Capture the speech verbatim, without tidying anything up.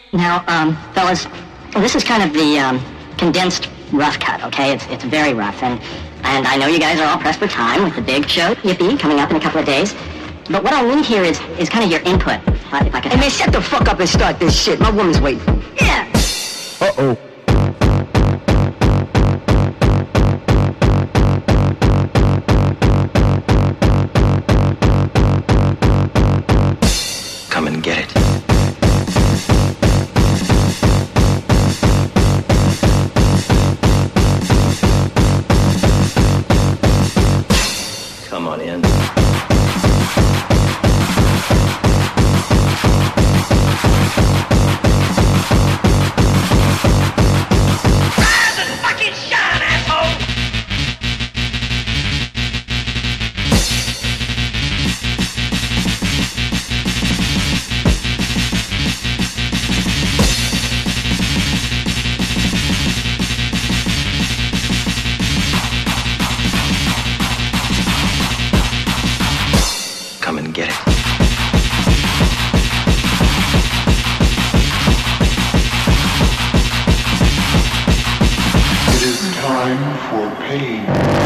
Now, um, fellas, this is kind of the um, condensed rough cut, okay? It's it's very rough, and and I know you guys are all pressed for time with the big show, Yippee, coming up in a couple of days. But what I'll need here is is kind of your input, if I, if I could. Hey man, shut the fuck up and start this shit. My woman's waiting. Yeah. Uh-oh. Come and get it. Come on in. Come and get it. It is time for pain.